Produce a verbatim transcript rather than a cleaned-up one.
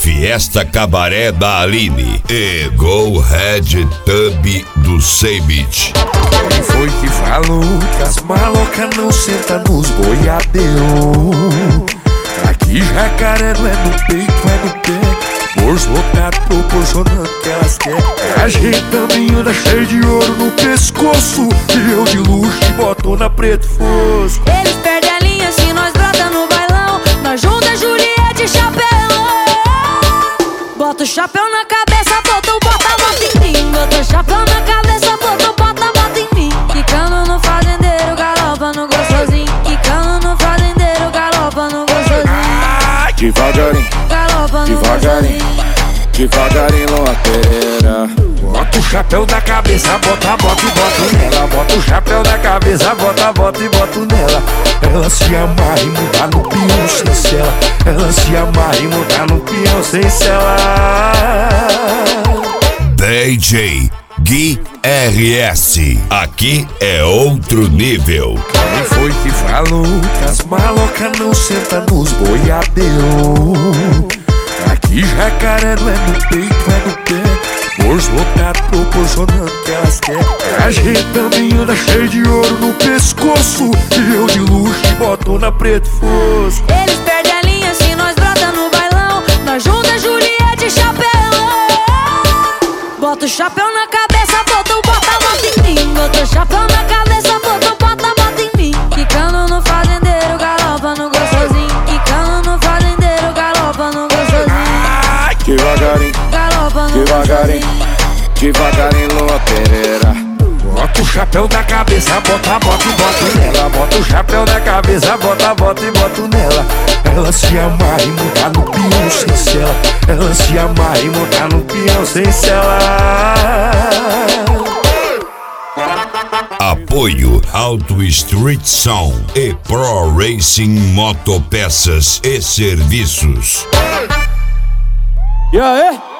Fiesta Cabaré da Aline e Go Red Tub do Cebit. Quem foi que falou que as malocas não sentam nos boiadeiros? Aqui jacaré não é no peito, é no pé. Bolso lotado proporcionando que elas querem. A gente também anda cheio de ouro no pescoço, e eu de luxo e boto na preto fosco. Eles perdem a linha se nós brota no bailão. Nós junta Juliette e chapéu. Bota o chapéu na cabeça, botou, bota a bota em mim. Bota o chapéu na cabeça, botou, bota a bota em mim. Quicando no fazendeiro, galopa no gostosinho. Quicando no fazendeiro, galopa no gostosinho. Devagarinho, Galopa no devagarinho, gostosinho. devagarinho, lateira. Bota o chapéu na cabeça, bota a bota e boto nela. Bota o chapéu na cabeça, bota a bota e boto nela. Ela se amarra e muda no peão sem cela. Ela se amarra e muda no peão sem cela. D J Gui R S, aqui é outro nível. Quem foi que falou que as malocas não sentam nos boiadeiros? Aqui jacaré não é no peito, é no pé. Bolso lotado proporcionando que elas querem. A gente também anda cheio de ouro no pescoço, e eu de luxo e boto na preto fosco. Eles perdem a linha se nós brota no bailão. Nós junta Juliette e chapéu. Bota o chapéu na cabeça, botou, bota a bota em mim. Bota o chapéu na cabeça, botou, bota a bota em mim. Quicando no fazendeiro, galopa no gostosinho. Quicando no fazendeiro, galopa no gostosinho. Devagarinho, Galopa no devagarinho, gostosinho. devagarinho, lateira. Bota o chapéu na cabeça, bota a bota e boto nela. Bota o chapéu na cabeça, bota a bota e boto nela. Ela se amarra e muda no peão sem cela. Ela se amarra e muda no peão sem cela. Apoio Auto Street Sound e Pro Racing Motopeças e Serviços. E aí?